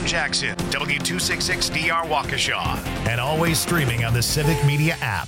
FM Jackson, W266DR Waukesha, and always streaming on the Civic Media app.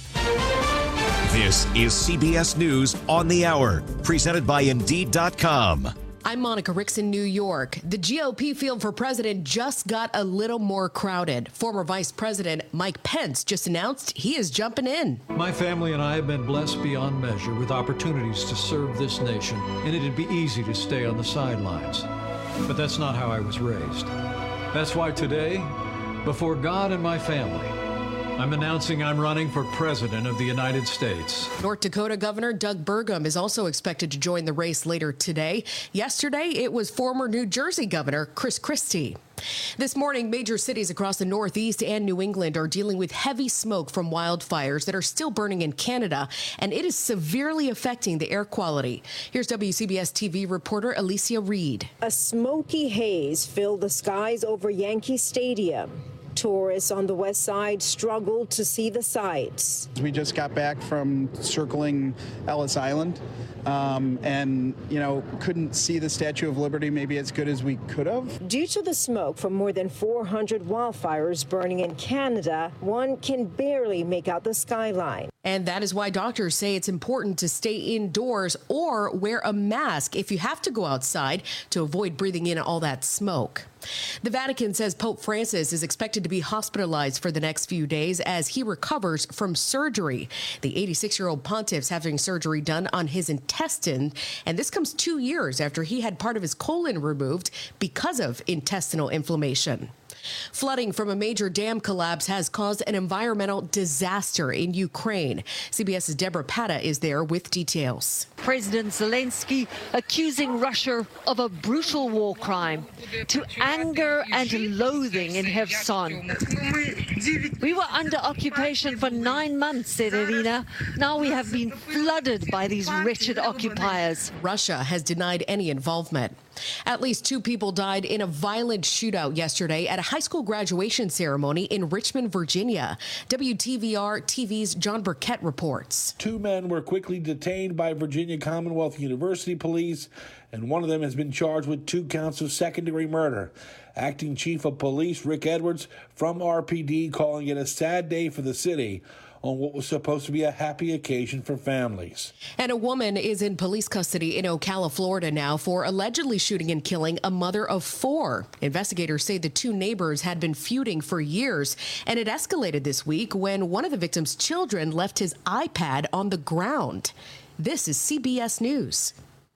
This is CBS News on the Hour, presented by Indeed.com. I'm Monica Ricks in New York. The GOP field for president just got a little more crowded. Former Vice President Mike Pence just announced he is jumping in. My family and I have been blessed beyond measure with opportunities to serve this nation, and it'd be easy to stay on the sidelines. But that's not how I was raised. That's why today, before God and my family, I'm announcing I'm running for President of the United States. North Dakota Governor Doug Burgum is also expected to join the race later today. Yesterday, it was former New Jersey Governor Chris Christie. This morning, major cities across the Northeast and New England are dealing with heavy smoke from wildfires that are still burning in Canada, and it is severely affecting the air quality. Here's WCBS TV reporter Alicia Reed. A smoky haze filled the skies over Yankee Stadium. Tourists on the west side struggled to see the sights. We just got back from circling Ellis Island and, couldn't see the Statue of Liberty maybe as good as we could have. Due to the smoke from more than 400 wildfires burning in Canada, one can barely make out the skyline. And that is why doctors say it's important to stay indoors or wear a mask if you have to go outside to avoid breathing in all that smoke. The Vatican says Pope Francis is expected to be hospitalized for the next few days as he recovers from surgery. The 86-year-old pontiff's having surgery done on his intestine, and this comes 2 years after he had part of his colon removed because of intestinal inflammation. Flooding from a major dam collapse has caused an environmental disaster in Ukraine. CBS's Deborah Pata is there with details. President Zelensky accusing Russia of a brutal war crime, to anger and loathing in Kherson. We were under occupation for 9 months, said Irina. Now we have been flooded by these wretched occupiers. Russia has denied any involvement. At least 2 people died in a violent shootout yesterday at a high school graduation ceremony in Richmond, Virginia. WTVR TV's John Burkett reports. 2 men were quickly detained by Virginia Commonwealth University police, and one of them has been charged with 2 counts of second-degree murder. Acting Chief of Police Rick Edwards from RPD calling it a sad day for the city on what was supposed to be a happy occasion for families. And a woman is in police custody in Ocala, Florida now for allegedly shooting and killing a mother of 4. Investigators say the 2 neighbors had been feuding for years, and it escalated this week when one of the victim's children left his iPad on the ground. This is CBS News.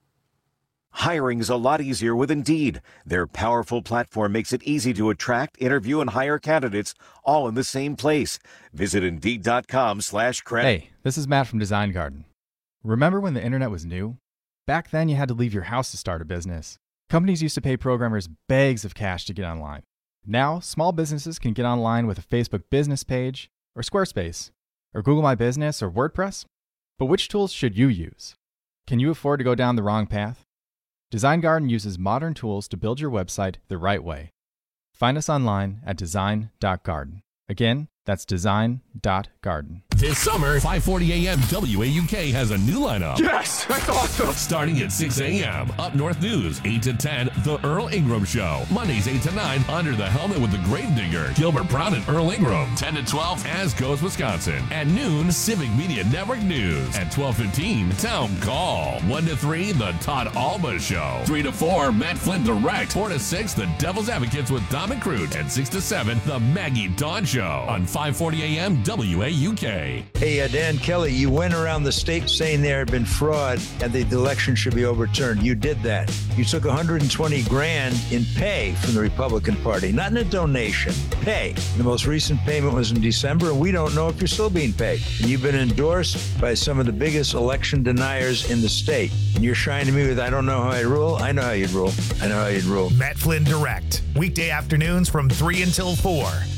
Hiring is a lot easier with Indeed. Their powerful platform makes it easy to attract, interview, and hire candidates all in the same place. Visit Indeed.com/credit. Hey, this is Matt from Design Garden. Remember when the internet was new? Back then, you had to leave your house to start a business. Companies used to pay programmers bags of cash to get online. Now, small businesses can get online with a Facebook business page, or Squarespace, or Google My Business, or WordPress. But which tools should you use? Can you afford to go down the wrong path? Design Garden uses modern tools to build your website the right way. Find us online at design.garden. Again, that's design.garden. This summer, 5:40 a.m. WAUK has a new lineup. Yes, that's awesome. Starting at 6 a.m. Up North News, 8 to 10, The Earl Ingram Show. Mondays, 8 to 9, Under the Helmet with the Gravedigger, Gilbert Brown and Earl Ingram. 10 to 12, As Goes Wisconsin. At noon, Civic Media Network News. At 12:15, Town Call. 1 to 3, The Todd Alba Show. 3 to 4, Matt Flynn Direct. 4 to 6, The Devil's Advocates with Dom and Crute. And 6 to 7, The Maggie Dawn Show. On 5:40 a.m. WAUK. Hey, Dan Kelly, you went around the state saying there had been fraud and the election should be overturned. You did that. You took $120,000 in pay from the Republican Party, not in a donation, pay. The most recent payment was in December, and we don't know if you're still being paid. And you've been endorsed by some of the biggest election deniers in the state. And you're shining me with, I don't know how I rule. I know how you'd rule. I know how you'd rule. Matt Flynn Direct, weekday afternoons from 3 until 4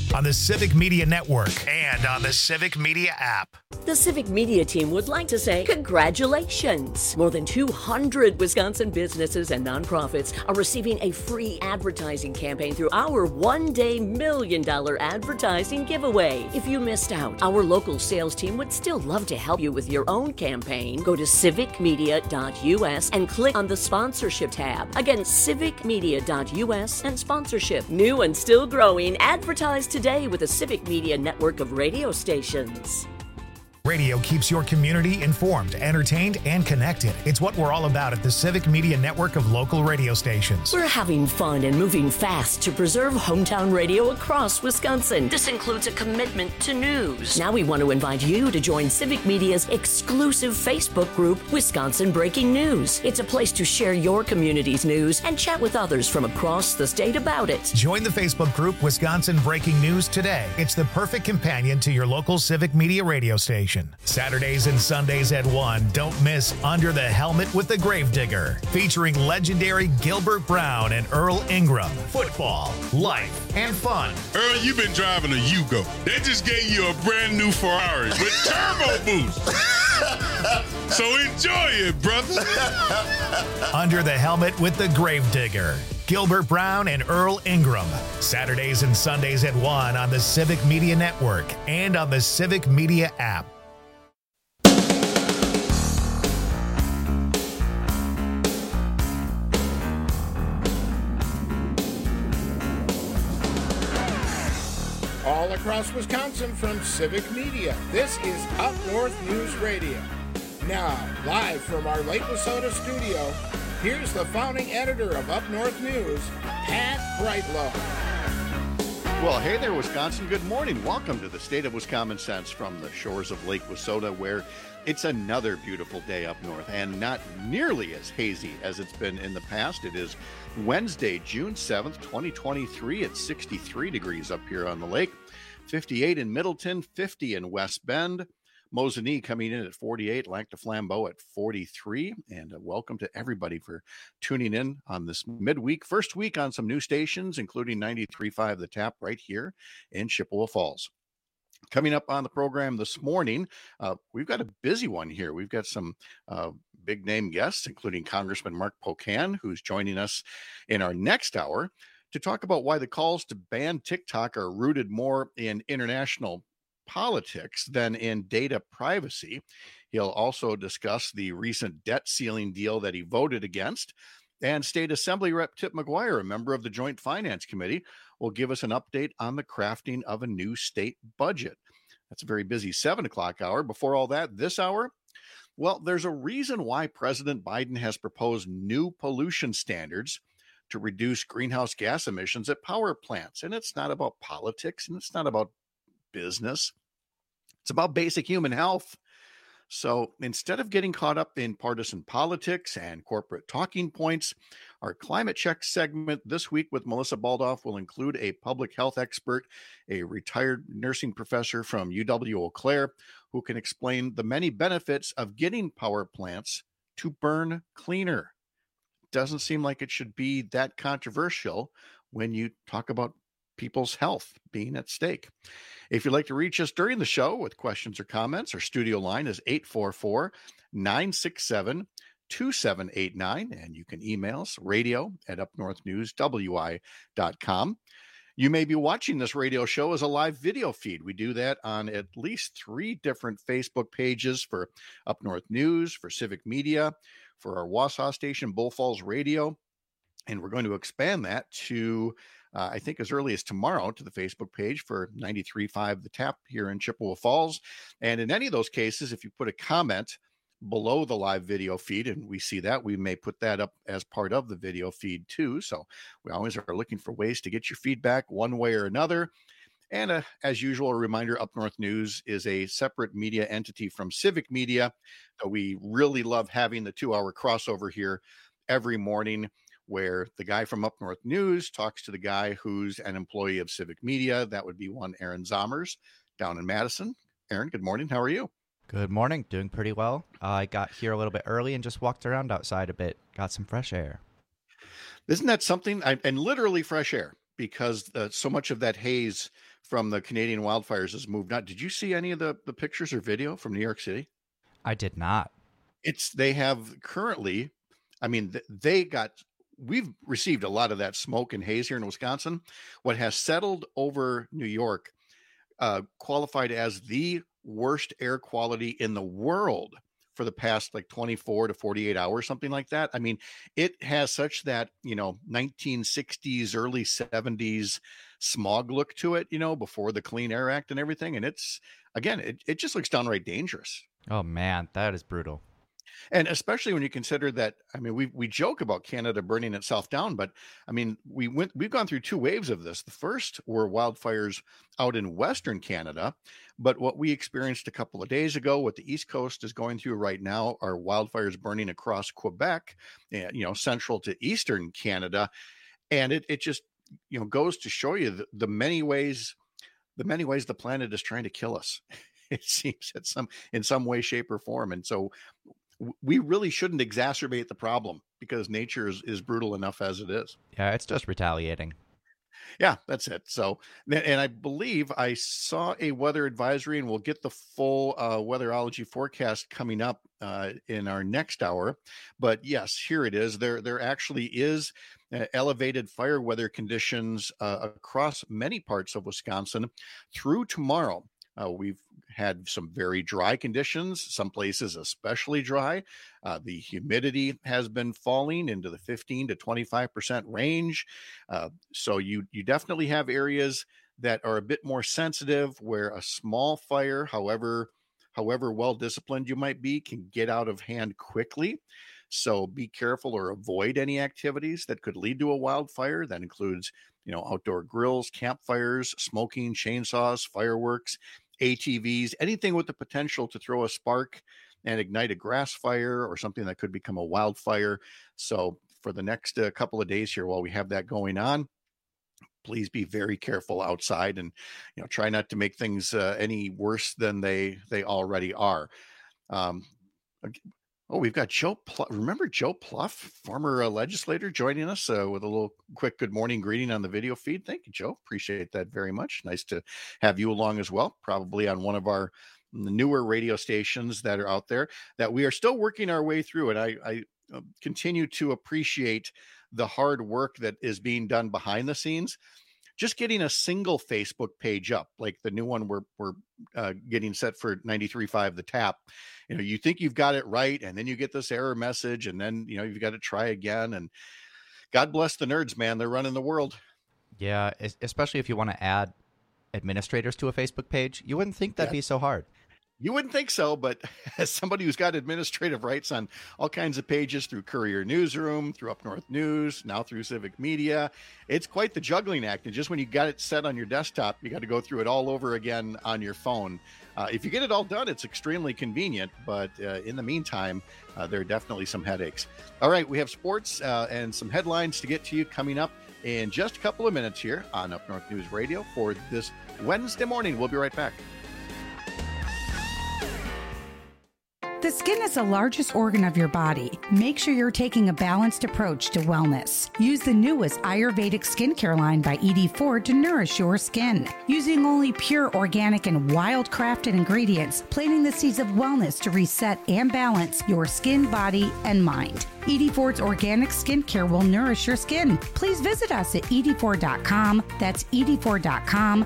on the Civic Media Network and on the Civic Media app. The Civic Media team would like to say congratulations. More than 200 Wisconsin businesses and nonprofits are receiving a free advertising campaign through our one-day $1 million advertising giveaway. If you missed out, our local sales team would still love to help you with your own campaign. Go to civicmedia.us and click on the sponsorship tab. Again, civicmedia.us and sponsorship. New and still growing. Advertise today with the Civic Media network of radio stations. Radio keeps your community informed, entertained, and connected. It's what we're all about at the Civic Media Network of local radio stations. We're having fun and moving fast to preserve hometown radio across Wisconsin. This includes a commitment to news. Now we want to invite you to join Civic Media's exclusive Facebook group, Wisconsin Breaking News. It's a place to share your community's news and chat with others from across the state about it. Join the Facebook group Wisconsin Breaking News today. It's the perfect companion to your local Civic Media radio station. Saturdays and Sundays at 1. Don't miss Under the Helmet with the Gravedigger, featuring legendary Gilbert Brown and Earl Ingram. Football, life, and fun. Earl, you've been driving a Yugo. They just gave you a brand new Ferrari with turbo boost. So enjoy it, brother. Under the Helmet with the Gravedigger. Gilbert Brown and Earl Ingram. Saturdays and Sundays at 1 on the Civic Media Network and on the Civic Media app. All across Wisconsin from Civic Media, this is Up North News Radio. Now, live from our Lake Wissota studio, here's the founding editor of Up North News, Pat Brightlow. Well, hey there, Wisconsin. Good morning. Welcome to the State of Wisconsin Sense from the shores of Lake Wissota, where it's another beautiful day up north and not nearly as hazy as it's been in the past. It is Wednesday, June 7th, 2023. It's 63 degrees up here on the lake, 58 in Middleton, 50 in West Bend. Mosinee coming in at 48, Lac du Flambeau at 43. And welcome to everybody for tuning in on this midweek, first week on some new stations, including 93.5 The Tap right here in Chippewa Falls. Coming up on the program this morning, we've got a busy one here. We've got some big name guests, including Congressman Mark Pocan, who's joining us in our next hour to talk about why the calls to ban TikTok are rooted more in international politics than in data privacy. He'll also discuss the recent debt ceiling deal that he voted against. And State Assembly Rep Tip McGuire, a member of the Joint Finance Committee, will give us an update on the crafting of a new state budget. That's a very busy 7 o'clock hour. Before all that, this hour, well, there's a reason why President Biden has proposed new pollution standards to reduce greenhouse gas emissions at power plants. And it's not about politics and it's not about business. It's about basic human health. So instead of getting caught up in partisan politics and corporate talking points, our Climate Check segment this week with Melissa Baldoff will include a public health expert, a retired nursing professor from UW Eau Claire, who can explain the many benefits of getting power plants to burn cleaner. Doesn't seem like it should be that controversial when you talk about people's health being at stake. If you'd like to reach us during the show with questions or comments, our studio line is 844-967-2789, and you can email us radio@upnorthnewswi.com. You may be watching this radio show as a live video feed. We do that on at least 3 different Facebook pages for Up North News, for Civic Media, for our Wausau station, Bull Falls Radio, and we're going to expand that to I think as early as tomorrow to the Facebook page for 93.5 The Tap here in Chippewa Falls. And in any of those cases, if you put a comment below the live video feed and we see that, we may put that up as part of the video feed too. So we always are looking for ways to get your feedback one way or another. And as usual, a reminder, Up North News is a separate media entity from Civic Media. We really love having the 2-hour crossover here every morning, where the guy from Up North News talks to the guy who's an employee of Civic Media. That would be one Aaron Zommers down in Madison. Aaron, good morning. How are you? Good morning. Doing pretty well. I got here a little bit early and just walked around outside a bit. Got some fresh air. Isn't that something? And literally fresh air, because so much of that haze from the Canadian wildfires has moved on. Did you see any of the pictures or video from New York City? I did not. They have currently, I mean, we've received a lot of that smoke and haze here in Wisconsin. What has settled over New York qualified as the worst air quality in the world for the past like 24 to 48 hours, something like that. I mean, it has such that, 1960s, early 70s smog look to it, before the Clean Air Act and everything. And it's, again, it just looks downright dangerous. Oh man, that is brutal. And especially when you consider that, I mean, we joke about Canada burning itself down, but I mean, we've gone through two waves of this. The first were wildfires out in Western Canada, but what we experienced a couple of days ago, what the East Coast is going through right now, are wildfires burning across Quebec, central to Eastern Canada. And it just, goes to show you the many ways the planet is trying to kill us. It seems in some way, shape, or form. And so we really shouldn't exacerbate the problem because nature is brutal enough as it is. Yeah, it's just retaliating. Yeah, that's it. So, and I believe I saw a weather advisory, and we'll get the full weatherology forecast coming up in our next hour. But yes, here it is. There actually is elevated fire weather conditions across many parts of Wisconsin through tomorrow. We've had some very dry conditions, some places especially dry. The humidity has been falling into the 15 to 25% range. So you definitely have areas that are a bit more sensitive where a small fire, however well-disciplined you might be, can get out of hand quickly. So be careful or avoid any activities that could lead to a wildfire. That includes, outdoor grills, campfires, smoking, chainsaws, fireworks, ATVs, anything with the potential to throw a spark and ignite a grass fire or something that could become a wildfire. So for the next couple of days here, while we have that going on, please be very careful outside and, try not to make things any worse than they already are. We've got Joe Pluff. Remember Joe Pluff, former legislator, joining us with a little quick good morning greeting on the video feed. Thank you, Joe. Appreciate that very much. Nice to have you along as well, probably on one of our newer radio stations that are out there that we are still working our way through. And I continue to appreciate the hard work that is being done behind the scenes. Just getting a single Facebook page up, like the new one we're getting set for 93.5 The Tap. You think you've got it right, and then you get this error message, and then you've got to try again. And God bless the nerds, man. They're running the world. Yeah, especially if you want to add administrators to a Facebook page. You wouldn't think that'd be so hard. You wouldn't think so, but as somebody who's got administrative rights on all kinds of pages through Courier Newsroom, through Up North News, now through Civic Media, it's quite the juggling act. And just when you got it set on your desktop, you got to go through it all over again on your phone. If you get it all done, it's extremely convenient. But in the meantime, there are definitely some headaches. All right, we have sports and some headlines to get to you coming up in just a couple of minutes here on Up North News Radio for this Wednesday morning. We'll be right back. The skin is the largest organ of your body. Make sure you're taking a balanced approach to wellness. Use the newest Ayurvedic skincare line by ED Ford to nourish your skin. Using only pure, organic, and wild-crafted ingredients, planting the seeds of wellness to reset and balance your skin, body, and mind. ED Ford's organic skincare will nourish your skin. Please visit us at edford.com. That's edford.com,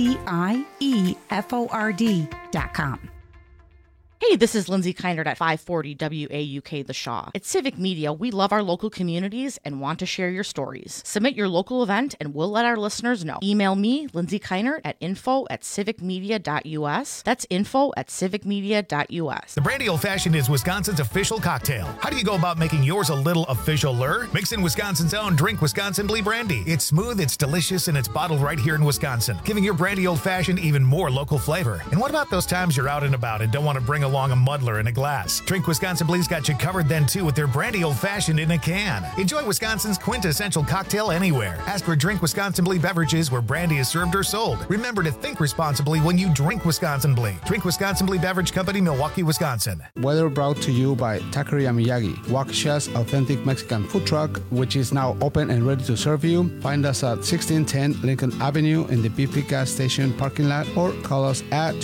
EDIEFORD.com. Hey, this is Lindsay Keinert at 540 WAUK The Shaw. At Civic Media, we love our local communities and want to share your stories. Submit your local event and we'll let our listeners know. Email me, Lindsay Keinert, at info@civicmedia.us. That's info@civicmedia.us. The Brandy Old Fashioned is Wisconsin's official cocktail. How do you go about making yours a little official-er? Mix in Wisconsin's own Drink Wisconsin Blee Brandy. It's smooth, it's delicious, and it's bottled right here in Wisconsin, giving your Brandy Old Fashioned even more local flavor. And what about those times you're out and about and don't want to bring a along a muddler in a glass. Drink Wisconsin Blee's got you covered then, too, with their brandy old-fashioned in a can. Enjoy Wisconsin's quintessential cocktail anywhere. Ask for Drink Wisconsin Blee beverages where brandy is served or sold. Remember to think responsibly when you drink Wisconsin Blee. Drink Wisconsin Blee Beverage Company, Milwaukee, Wisconsin. Weather brought to you by Taqueria Miyagi, Waukesha's authentic Mexican food truck, which is now open and ready to serve you. Find us at 1610 Lincoln Avenue in the BP gas station parking lot, or call us at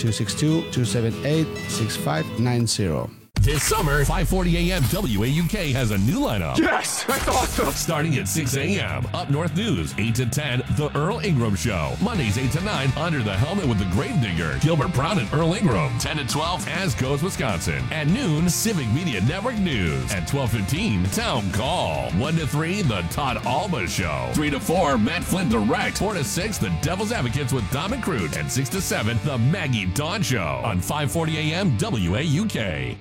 262-278-6590. This summer, 5:40 a.m. WAUK has a new lineup. Yes, that's awesome. Starting at 6 a.m. Up North News, 8 to 10, The Earl Ingram Show. Mondays, 8 to 9, Under the Helmet with the Gravedigger, Gilbert Brown and Earl Ingram. 10 to 12, As Goes Wisconsin. At noon, Civic Media Network News. At 12:15, Town Call. 1 to 3, The Todd Alba Show. 3 to 4, Matt Flynn Direct. 4 to 6, The Devil's Advocates with Dom and Crute. And 6 to 7, The Maggie Dawn Show on 5:40 a.m. WAUK.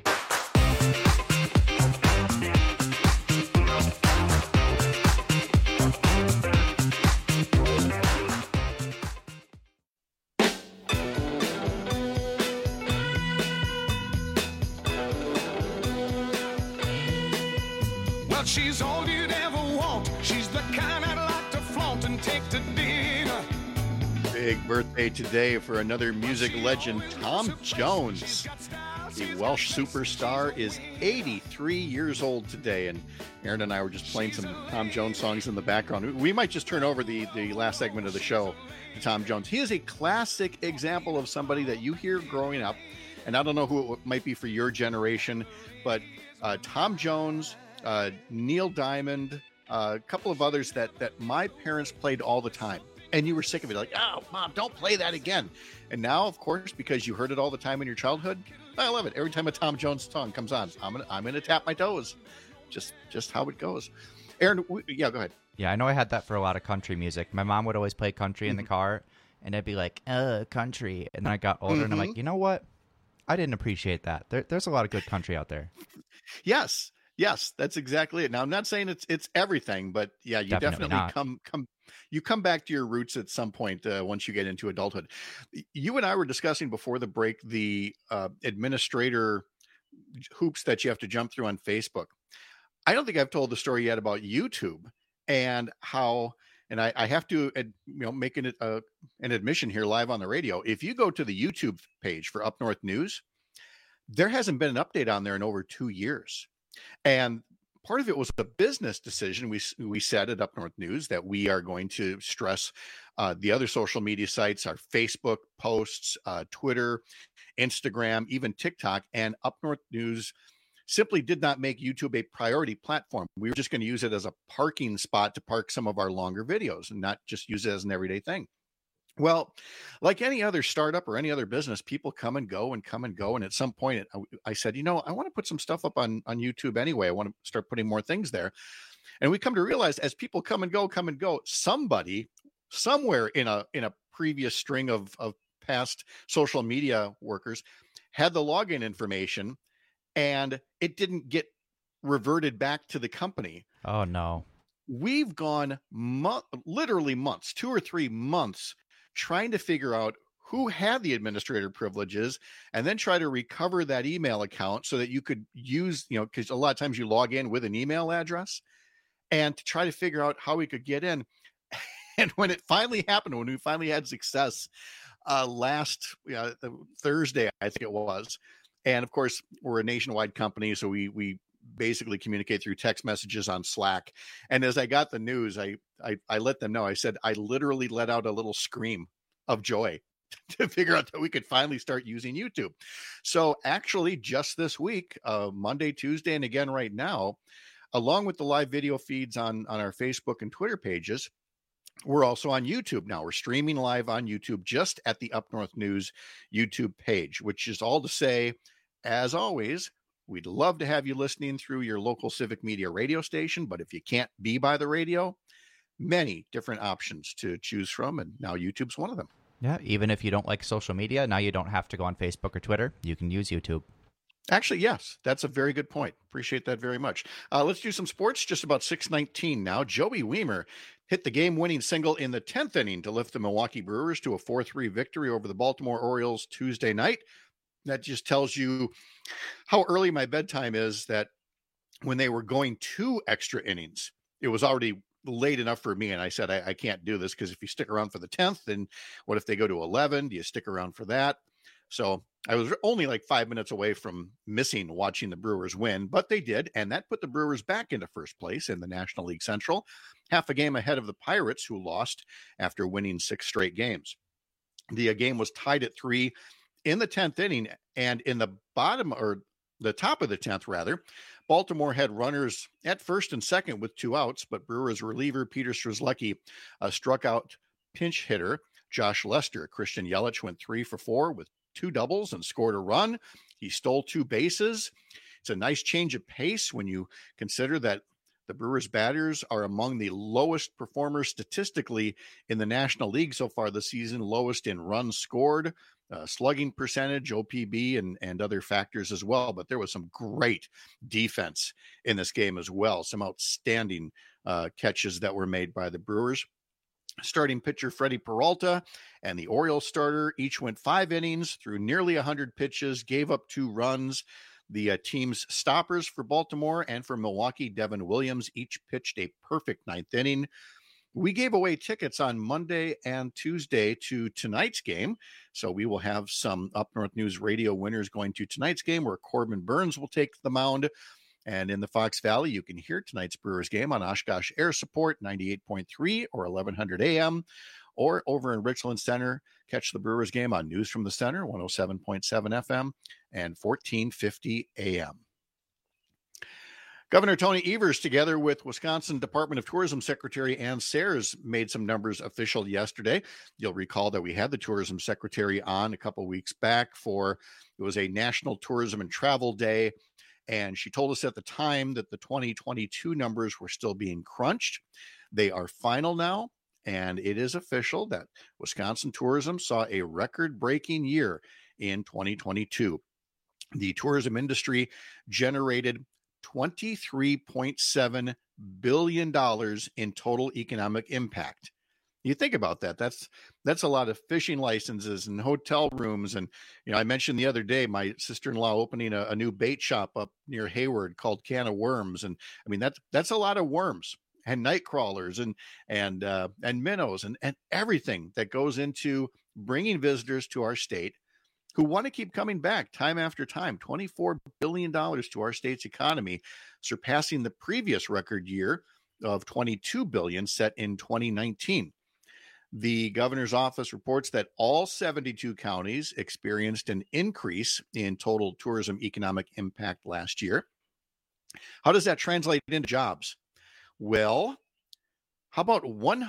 Well, she's all you'd ever want. She's the kind I'd like to flaunt and take to dinner. Big birthday today for another music legend, Tom Jones. The Welsh superstar is 83 years old today, and Aaron and I were just playing some Tom Jones songs in the background. We might just turn over the last segment of the show to Tom Jones. He is a classic example of somebody that you hear growing up, and I don't know who it might be for your generation, but Tom Jones, Neil Diamond, a couple of others that my parents played all the time. And you were sick of it, like, oh, Mom, don't play that again. And now, of course, because you heard it all the time in your childhood, I love it. Every time a Tom Jones song comes on, I'm gonna tap my toes. Just how it goes. Aaron, yeah, go ahead. Yeah, I know I had that for a lot of country music. My mom would always play country in the car, and I'd be like, country. And then I got older, and I'm like, you know what? I didn't appreciate that. There's a lot of good country out there. Yes, that's exactly it. Now, I'm not saying it's everything, but yeah, you definitely come back to your roots at some point once you get into adulthood. You and I were discussing before the break the administrator hoops that you have to jump through on Facebook. I don't think I've told the story yet about YouTube and how, and I have to make an admission here live on the radio. If you go to the YouTube page for Up North News, there hasn't been an update on there in over 2 years. And part of it was a business decision. We said at Up North News that we are going to stress the other social media sites, our Facebook posts, Twitter, Instagram, even TikTok, and Up North News simply did not make YouTube a priority platform. We were just going to use it as a parking spot to park some of our longer videos and not just use it as an everyday thing. Well, like any other startup or any other business, people come and go. And at some point I said, I want to put some stuff up on YouTube anyway. I want to start putting more things there. And we come to realize as people come and go, somebody somewhere in a previous string of past social media workers had the login information and it didn't get reverted back to the company. Oh, no. We've gone literally months, 2 or 3 months, trying to figure out who had the administrator privileges and then try to recover that email account so that you could use, because a lot of times you log in with an email address, and to try to figure out how we could get in. And when it finally happened, when we finally had success last Thursday, I think it was. And of course, we're a nationwide company, so we basically communicate through text messages on Slack. And as I got the news, I let them know. I said, I literally let out a little scream of joy to figure out that we could finally start using YouTube. So actually just this week, Monday, Tuesday, and again right now, along with the live video feeds on our Facebook and Twitter pages, we're also on YouTube now. We're streaming live on YouTube just at the Up North News YouTube page, which is all to say, as always, we'd love to have you listening through your local Civic Media radio station, but if you can't be by the radio, many different options to choose from, and now YouTube's one of them. Yeah, even if you don't like social media, now you don't have to go on Facebook or Twitter. You can use YouTube. Actually, yes, that's a very good point. Appreciate that very much. Let's do some sports. Just about 6:19 now. Joey Wiemer hit the game-winning single in the 10th inning to lift the Milwaukee Brewers to a 4-3 victory over the Baltimore Orioles Tuesday night. that just tells you how early my bedtime is, that when they were going 2 extra innings, it was already late enough for me. And I said, I can't do this, because if you stick around for the 10th, then what if they go to 11? Do you stick around for that? So I was only like 5 minutes away from missing watching the Brewers win, but they did. And that put the Brewers back into first place in the National League Central, half a game ahead of the Pirates, who lost after winning 6 straight games. The game was tied at 3 in the 10th inning, and in the top of the 10th, rather, Baltimore had runners at first and second with 2 outs, but Brewers reliever Peter Strzelecki struck out pinch hitter Josh Lester. Christian Yelich went 3 for 4 with 2 doubles and scored a run. He stole 2 bases. It's a nice change of pace when you consider that the Brewers batters are among the lowest performers statistically in the National League so far this season, lowest in runs scored, slugging percentage, OPB, and other factors as well. But there was some great defense in this game as well. Some outstanding catches that were made by the Brewers. Starting pitcher Freddie Peralta and the Orioles starter each went 5 innings, threw nearly 100 pitches, gave up 2 runs. The team's stoppers for Baltimore and for Milwaukee, Devin Williams, each pitched a perfect 9th inning. We gave away tickets on Monday and Tuesday to tonight's game. So we will have some Up North News Radio winners going to tonight's game, where Corbin Burns will take the mound. And in the Fox Valley, you can hear tonight's Brewers game on Oshkosh Air Support 98.3 or 1100 AM. Or over in Richland Center, catch the Brewers game on News from the Center 107.7 FM and 1450 AM. Governor Tony Evers, together with Wisconsin Department of Tourism Secretary Ann Sayers, made some numbers official yesterday. You'll recall that we had the tourism secretary on a couple weeks back it was a National Tourism and Travel Day. And she told us at the time that the 2022 numbers were still being crunched. They are final now, and it is official that Wisconsin tourism saw a record-breaking year in 2022. The tourism industry generated $23.7 billion in total economic impact. You think about that. That's a lot of fishing licenses and hotel rooms. And, I mentioned the other day, my sister-in-law opening a new bait shop up near Hayward called Can of Worms. And I mean, that's a lot of worms and night crawlers and minnows and everything that goes into bringing visitors to our state who want to keep coming back time after time. $24 billion to our state's economy, surpassing the previous record year of $22 billion set in 2019. The governor's office reports that all 72 counties experienced an increase in total tourism economic impact last year. How does that translate into jobs? Well, how about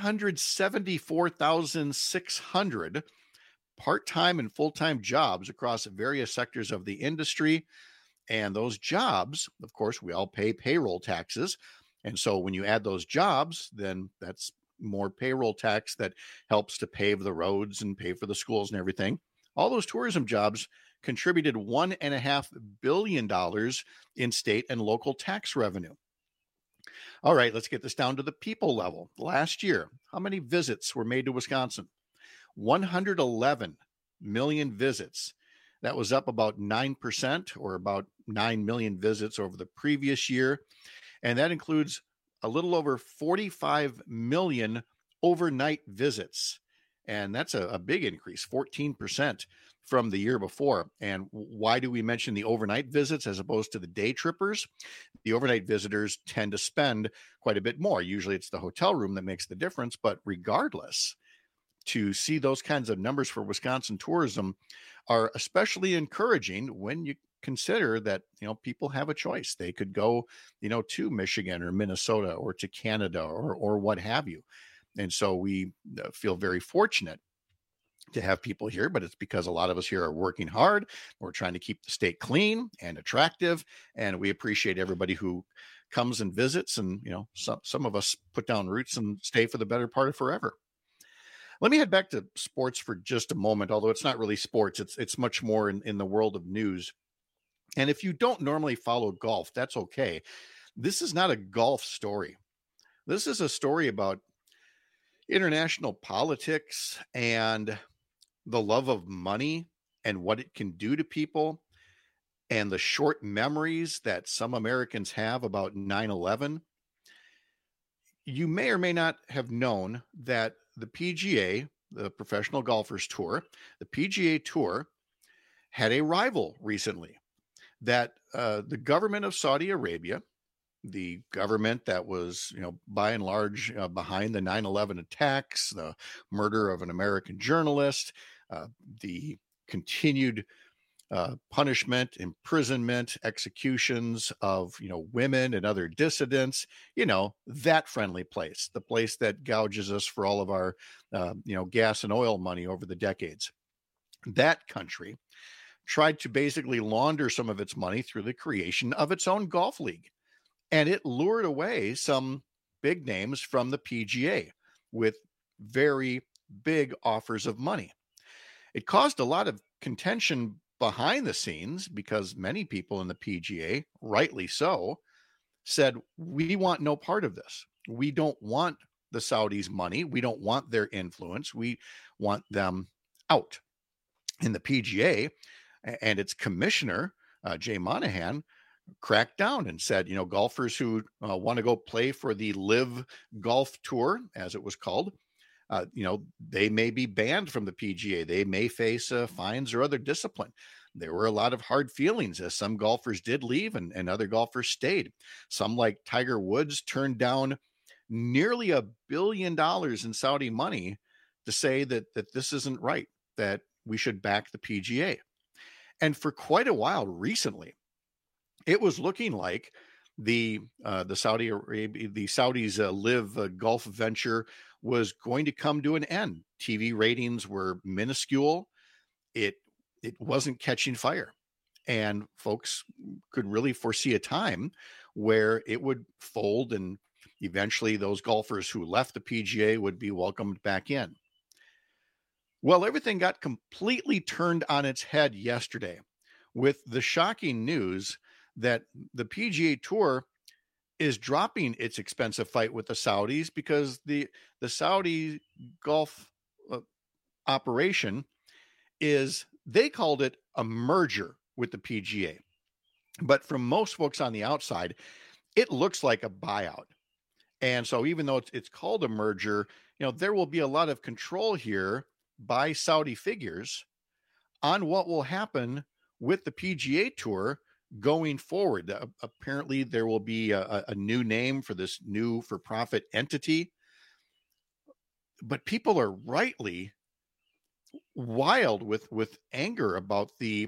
174,600 part-time and full-time jobs across various sectors of the industry? And those jobs, of course, we all pay payroll taxes. And so when you add those jobs, then that's more payroll tax that helps to pave the roads and pay for the schools and everything. All those tourism jobs contributed $1.5 billion in state and local tax revenue. All right, let's get this down to the people level. Last year, how many visits were made to Wisconsin? 111 million visits. That was up about 9%, or about 9 million visits over the previous year. And that includes a little over 45 million overnight visits. And that's a big increase, 14% from the year before. And why do we mention the overnight visits as opposed to the day trippers? The overnight visitors tend to spend quite a bit more. Usually it's the hotel room that makes the difference. But regardless, to see those kinds of numbers for Wisconsin tourism are especially encouraging when you consider that, people have a choice. They could go, to Michigan or Minnesota or to Canada or what have you. And so we feel very fortunate to have people here, but it's because a lot of us here are working hard. We're trying to keep the state clean and attractive. And we appreciate everybody who comes and visits. And, some of us put down roots and stay for the better part of forever. Let me head back to sports for just a moment, although it's not really sports. It's much more in the world of news. And if you don't normally follow golf, that's okay. This is not a golf story. This is a story about international politics and the love of money and what it can do to people, and the short memories that some Americans have about 9/11, you may or may not have known that the PGA, the Professional Golfers Tour, the PGA Tour, had a rival recently. That the government of Saudi Arabia, the government that was, by and large behind the 9/11 attacks, the murder of an American journalist, the continued punishment, imprisonment, executions of, women and other dissidents, that friendly place, the place that gouges us for all of our, gas and oil money over the decades. That country tried to basically launder some of its money through the creation of its own golf league. And it lured away some big names from the PGA with very big offers of money. It caused a lot of contention behind the scenes because many people in the PGA, rightly so, said, we want no part of this. We don't want the Saudis' money. We don't want their influence. We want them out. In the PGA, and its commissioner, Jay Monahan, cracked down and said, golfers who want to go play for the Live Golf Tour, as it was called, they may be banned from the PGA. They may face fines or other discipline. There were a lot of hard feelings as some golfers did leave and other golfers stayed. Some, like Tiger Woods, turned down nearly $1 billion in Saudi money to say that this isn't right, that we should back the PGA. And for quite a while recently, it was looking like the Saudis' Live Golf venture was going to come to an end. TV ratings were minuscule. It wasn't catching fire, and folks could really foresee a time where it would fold, and eventually those golfers who left the PGA would be welcomed back in. Well, everything got completely turned on its head yesterday with the shocking news that the PGA Tour is dropping its expensive fight with the Saudis because the Saudi golf operation they called it a merger with the PGA. But from most folks on the outside, it looks like a buyout. And so even though it's called a merger, there will be a lot of control here by Saudi figures on what will happen with the PGA Tour going forward. Apparently, there will be a new name for this new for-profit entity. But people are rightly wild with anger about the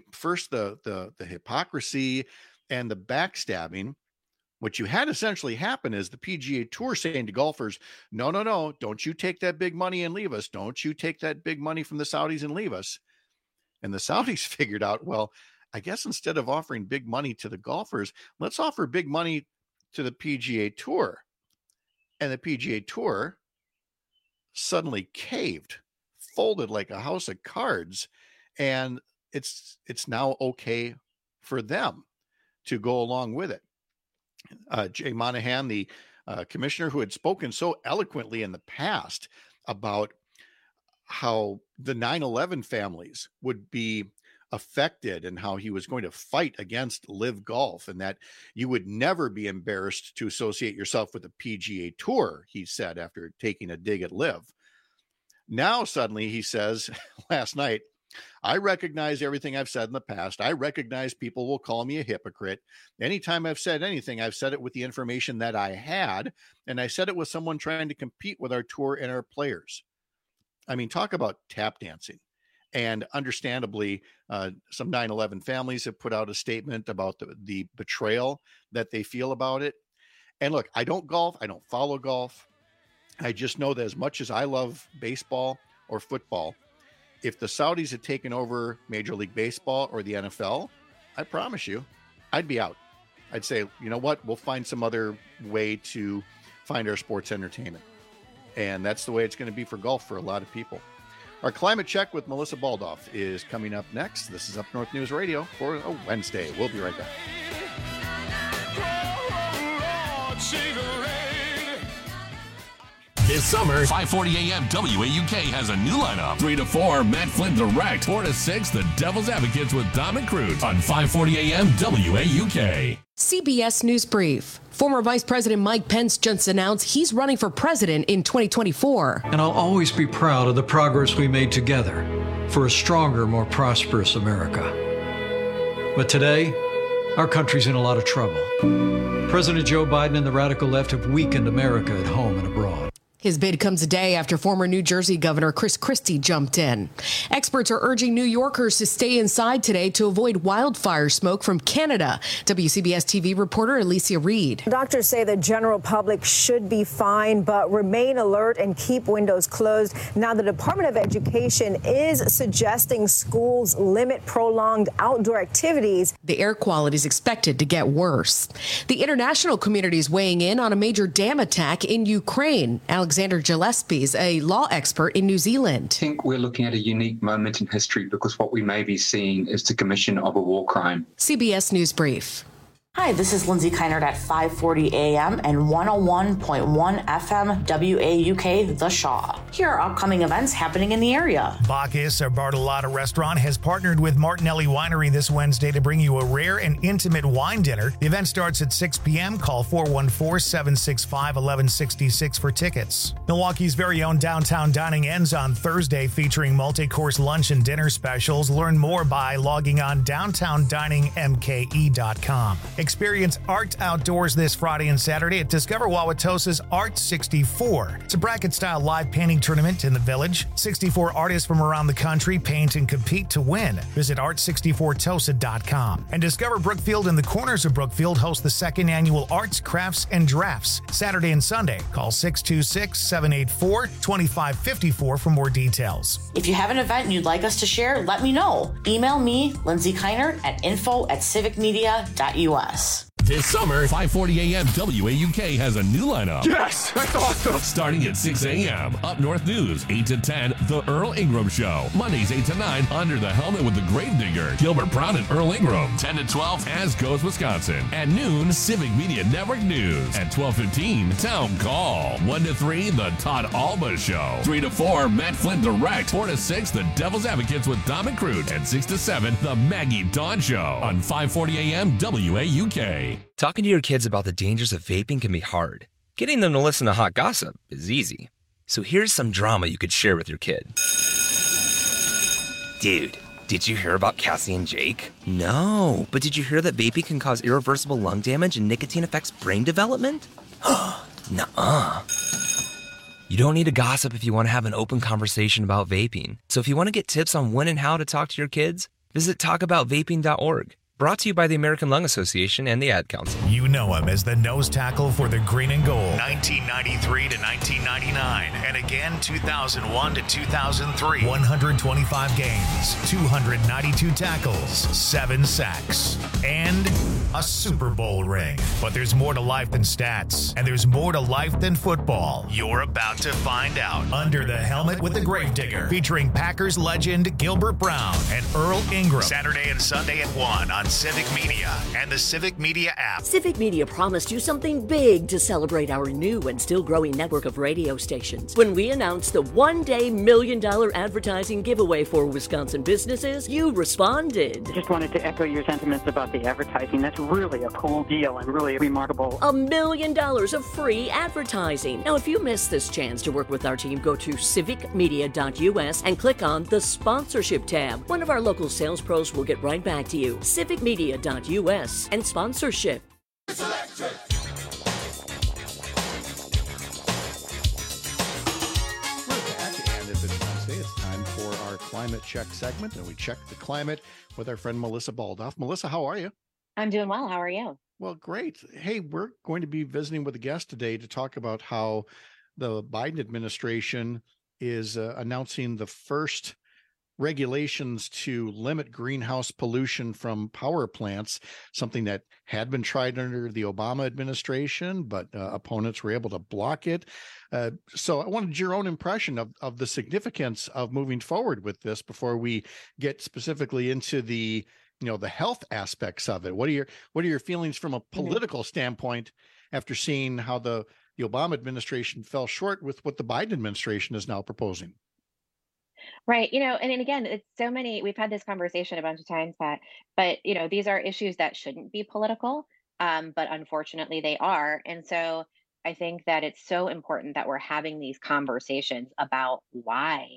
hypocrisy and the backstabbing. What you had essentially happen is the PGA Tour saying to golfers, no, don't you take that big money and leave us. Don't you take that big money from the Saudis and leave us. And the Saudis figured out, well, I guess instead of offering big money to the golfers, let's offer big money to the PGA Tour. And the PGA Tour suddenly caved, folded like a house of cards, and it's now okay for them to go along with it. Jay Monahan, the commissioner who had spoken so eloquently in the past about how the 9/11 families would be affected and how he was going to fight against Live Golf and that you would never be embarrassed to associate yourself with the PGA Tour, he said after taking a dig at Live. Now suddenly he says last night, I recognize everything I've said in the past. I recognize people will call me a hypocrite. Anytime I've said anything, I've said it with the information that I had, and I said it with someone trying to compete with our tour and our players. I mean, talk about tap dancing. And understandably, some 9/11 families have put out a statement about the betrayal that they feel about it. And look, I don't golf. I don't follow golf. I just know that as much as I love baseball or football, if the Saudis had taken over Major League Baseball or the NFL, I promise you, I'd be out. I'd say, you know what? We'll find some other way to find our sports entertainment. And that's the way it's going to be for golf for a lot of people. Our climate check with Melissa Baldoff is coming up next. This is Up North News Radio for a Wednesday. We'll be right back. This summer, 5:40 a.m. WAUK has a new lineup. 3 to 4, Matt Flynn Direct. 4 to 6, The Devil's Advocates with Dom and Cruz on 5:40 a.m. WAUK. CBS News Brief. Former Vice President Mike Pence just announced he's running for president in 2024. And I'll always be proud of the progress we made together for a stronger, more prosperous America. But today, our country's in a lot of trouble. President Joe Biden and the radical left have weakened America at home and abroad. His bid comes a day after former New Jersey Governor Chris Christie jumped in. Experts are urging New Yorkers to stay inside today to avoid wildfire smoke from Canada. WCBS TV reporter Alicia Reed. Doctors say the general public should be fine, but remain alert and keep windows closed. Now, the Department of Education is suggesting schools limit prolonged outdoor activities. The air quality is expected to get worse. The international community is weighing in on a major dam attack in Ukraine. Alexander Gillespie is a law expert in New Zealand. I think we're looking at a unique moment in history because what we may be seeing is the commission of a war crime. CBS News Brief. Hi, this is Lindsay Keinert at 540 AM and 101.1 FM WAUK The Shaw. Here are upcoming events happening in the area. Bacchus, a Bartolotta restaurant, has partnered with Martinelli Winery this Wednesday to bring you a rare and intimate wine dinner. The event starts at 6 p.m. Call 414-765-1166 for tickets. Milwaukee's very own downtown dining ends on Thursday, featuring multi-course lunch and dinner specials. Learn more by logging on downtowndiningmke.com. Experience art outdoors this Friday and Saturday at Discover Wauwatosa's Art 64. It's a bracket-style live painting tournament in the village. 64 artists from around the country paint and compete to win. Visit art64tosa.com. And Discover Brookfield and the Corners of Brookfield host the second annual Arts, Crafts, and Drafts, Saturday and Sunday. Call 626-784-2554 for more details. If you have an event you'd like us to share, let me know. Email me, Lindsay Keinert, at info@civicmedia.us. This summer, 5:40 a.m. WAUK has a new lineup. Yes, that's awesome. Starting at 6 a.m. Up North News, 8 to 10, The Earl Ingram Show. Mondays, 8 to 9, Under the Helmet with the Gravedigger, Gilbert Brown and Earl Ingram. 10 to 12, As Goes Wisconsin. At noon, Civic Media Network News. At 12:15, Town Call. 1 to 3, The Todd Alba Show. 3 to 4, Matt Flynn Direct. 4 to 6, The Devil's Advocates with Dom and Cruz. And 6 to 7, The Maggie Dawn Show on 5:40 a.m. WAUK. Talking to your kids about the dangers of vaping can be hard. Getting them to listen to hot gossip is easy. So here's some drama you could share with your kid. Dude, did you hear about Cassie and Jake? No, but did you hear that vaping can cause irreversible lung damage and nicotine affects brain development? Nuh-uh. You don't need to gossip if you want to have an open conversation about vaping. So if you want to get tips on when and how to talk to your kids, visit talkaboutvaping.org. Brought to you by the American Lung Association and the Ad Council. You know him as the nose tackle for the Green and Gold, 1993 to 1999, and again 2001 to 2003. 125 games, 292 tackles, 7 sacks, and a Super Bowl ring. But there's more to life than stats, and there's more to life than football. You're about to find out. Under the Helmet with the Gravedigger, featuring Packers legend Gilbert Brown and Earl Ingram. Saturday and Sunday at 1 on Civic Media and the Civic Media app. Civic Media promised you something big to celebrate our new and still growing network of radio stations. When we announced the one-day $1 million advertising giveaway for Wisconsin businesses, you responded. Just wanted to echo your sentiments about the advertising. That's really a cool deal and really remarkable. $1 million of free advertising. Now, if you missed this chance to work with our team, go to civicmedia.us and click on the sponsorship tab. One of our local sales pros will get right back to you. civicmedia.us and sponsorship. It's electric. We're back, and if it's Wednesday, it's time for our climate check segment, and we check the climate with our friend Melissa Baldoff. Melissa, how are you? I'm doing well. How are you? Well, great. Hey, we're going to be visiting with a guest today to talk about how the Biden administration is announcing the first regulations to limit greenhouse pollution from power plants, something that had been tried under the Obama administration, but opponents were able to block it. So I wanted your own impression of the significance of moving forward with this before we get specifically into the health aspects of it. What are your feelings from a political standpoint after seeing how the the Obama administration fell short with what the Biden administration is now proposing. Right. And again, it's so many, we've had this conversation a bunch of times, Pat, but, these are issues that shouldn't be political, but unfortunately they are. And so I think that it's so important that we're having these conversations about why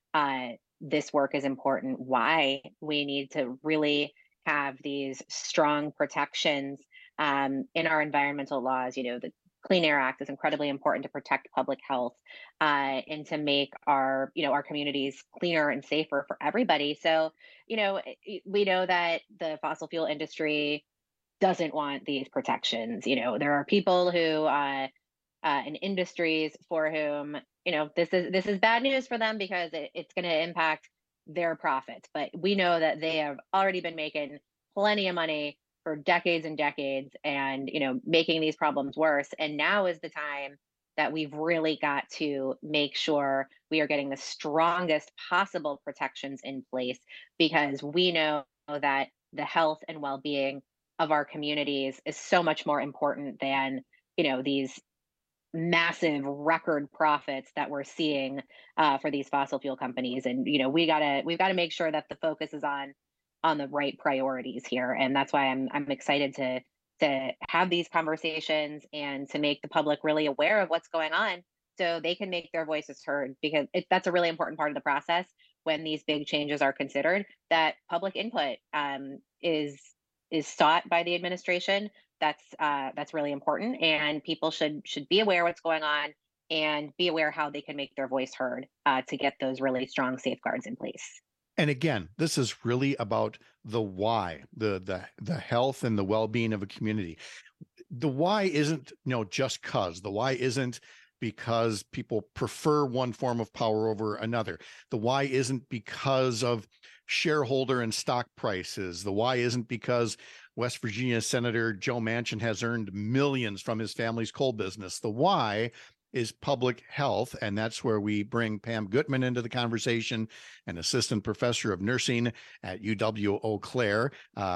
this work is important, why we need to really have these strong protections in our environmental laws. The Clean Air Act is incredibly important to protect public health and to make our communities cleaner and safer for everybody. So, we know that the fossil fuel industry doesn't want these protections. There are people who in industries for whom, this is bad news for them because it's going to impact their profits. But we know that they have already been making plenty of money for decades and decades and, making these problems worse. And now is the time that we've really got to make sure we are getting the strongest possible protections in place, because we know that the health and well-being of our communities is so much more important than, these massive record profits that we're seeing for these fossil fuel companies. And, we've got to make sure that the focus is on the right priorities here. And that's why I'm excited to have these conversations and to make the public really aware of what's going on so they can make their voices heard, because that's a really important part of the process when these big changes are considered, that public input is sought by the administration. That's really important, and people should be aware what's going on and be aware how they can make their voice heard to get those really strong safeguards in place. And again, this is really about the why, the health and the well-being of a community. The why isn't, just cause. The why isn't because people prefer one form of power over another. The why isn't because of shareholder and stock prices. The why isn't because West Virginia Senator Joe Manchin has earned millions from his family's coal business. The why is public health, and that's where we bring Pam Gutman into the conversation, an assistant professor of nursing at UW-Eau Claire.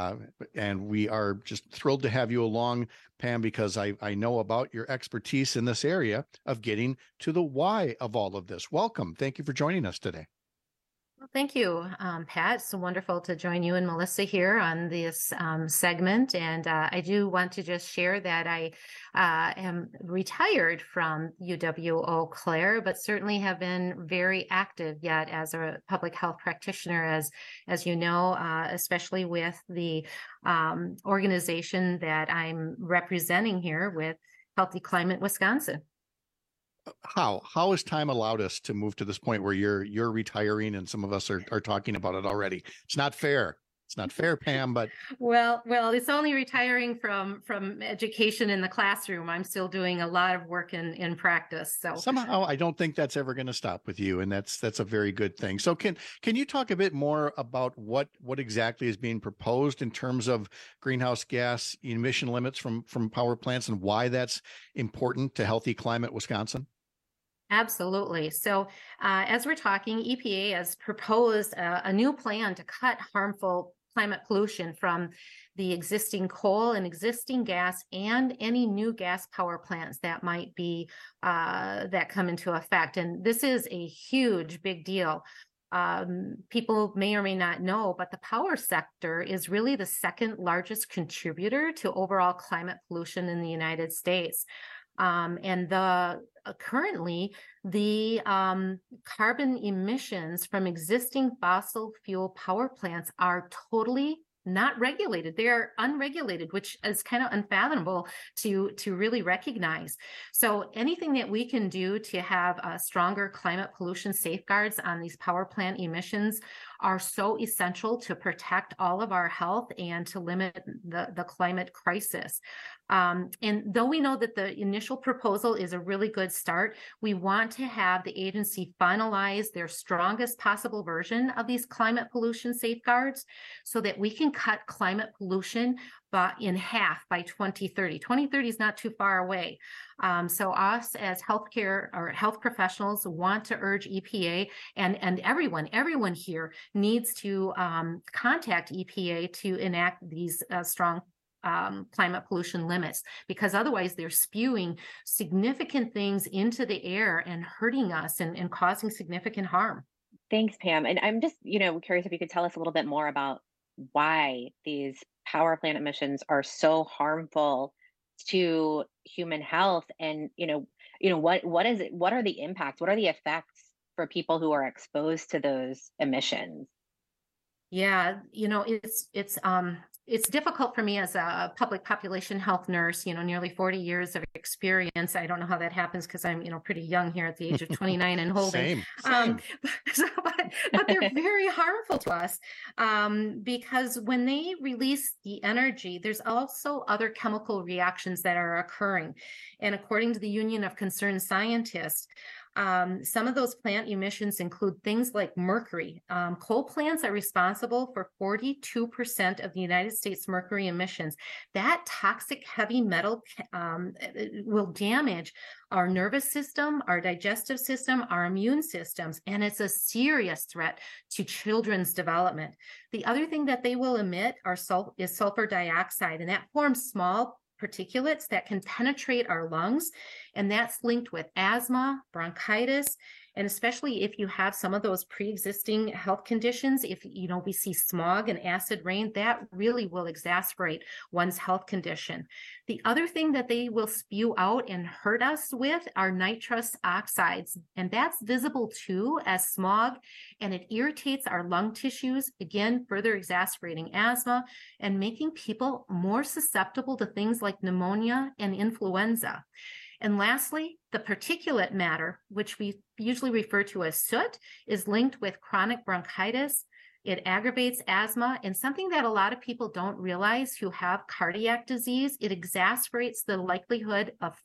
And we are just thrilled to have you along, Pam, because I know about your expertise in this area of getting to the why of all of this. Welcome. Thank you for joining us today. Well, thank you, Pat. It's wonderful to join you and Melissa here on this segment. And I do want to just share that I am retired from UW-Eau Claire, but certainly have been very active yet as a public health practitioner, as you know, especially with the organization that I'm representing here with Healthy Climate Wisconsin. How has time allowed us to move to this point where you're retiring and some of us are talking about it already? It's not fair. It's not fair, Pam, but well, it's only retiring from education in the classroom. I'm still doing a lot of work in practice. So somehow I don't think that's ever going to stop with you, and that's a very good thing. So can you talk a bit more about what exactly is being proposed in terms of greenhouse gas emission limits from power plants and why that's important to Healthy Climate Wisconsin? Absolutely. So as we're talking, EPA has proposed a new plan to cut harmful climate pollution from the existing coal and existing gas and any new gas power plants that might be that come into effect. And this is a huge, big deal. People may or may not know, but the power sector is really the second largest contributor to overall climate pollution in the United States. And currently the carbon emissions from existing fossil fuel power plants are totally not regulated. They are unregulated, which is kind of unfathomable to really recognize. So anything that we can do to have stronger climate pollution safeguards on these power plant emissions are so essential to protect all of our health and to limit the climate crisis. And though we know that the initial proposal is a really good start, we want to have the agency finalize their strongest possible version of these climate pollution safeguards so that we can cut climate pollution in half by 2030. 2030 is not too far away. So us as healthcare or health professionals want to urge EPA and everyone here needs to contact EPA to enact these strong climate pollution limits, because otherwise they're spewing significant things into the air and hurting us and causing significant harm. Thanks, Pam. And I'm just, curious if you could tell us a little bit more about why these power plant emissions are so harmful to human health, and what is it? What are the impacts? What are the effects for people who are exposed to those emissions? Yeah, it's difficult for me as a public population health nurse, nearly 40 years of experience. I don't know how that happens because I'm, pretty young here at the age of 29 and holding. Same. But they're very harmful to us because when they release the energy, there's also other chemical reactions that are occurring. And according to the Union of Concerned Scientists, some of those plant emissions include things like mercury. Coal plants are responsible for 42% of the United States mercury emissions. That toxic heavy metal will damage our nervous system, our digestive system, our immune systems, and it's a serious threat to children's development. The other thing that they will emit is sulfur dioxide, and that forms small particulates that can penetrate our lungs, and that's linked with asthma, bronchitis, and especially if you have some of those pre-existing health conditions, if we see smog and acid rain, that really will exacerbate one's health condition. The other thing that they will spew out and hurt us with are nitrous oxides, and that's visible too as smog, and it irritates our lung tissues, again, further exacerbating asthma and making people more susceptible to things like pneumonia and influenza. And lastly, the particulate matter, which we usually refer to as soot, is linked with chronic bronchitis. It aggravates asthma, and something that a lot of people don't realize who have cardiac disease, it exacerbates the likelihood of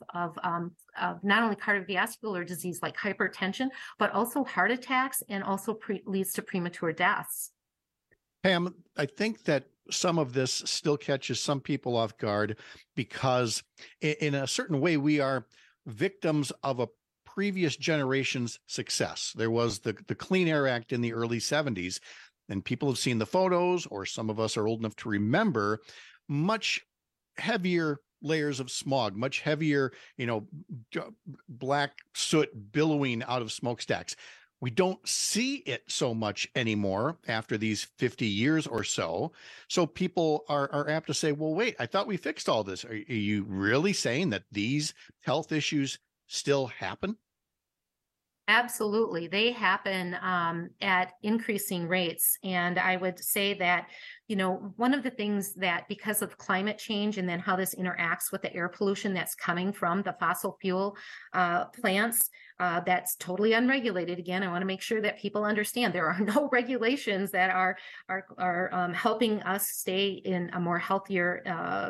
not only cardiovascular disease like hypertension, but also heart attacks, and also leads to premature deaths. Pam, I think that some of this still catches some people off guard because in a certain way, we are victims of a previous generation's success. There was the Clean Air Act in the early 70s, and people have seen the photos, or some of us are old enough to remember, much heavier layers of smog, much heavier, black soot billowing out of smokestacks. We don't see it so much anymore after these 50 years or so. So people are apt to say, well, wait, I thought we fixed all this. Are you really saying that these health issues still happen? Absolutely. They happen at increasing rates. And I would say that, one of the things that, because of climate change and then how this interacts with the air pollution that's coming from the fossil fuel plants, that's totally unregulated. Again, I want to make sure that people understand there are no regulations that are helping us stay in a more healthier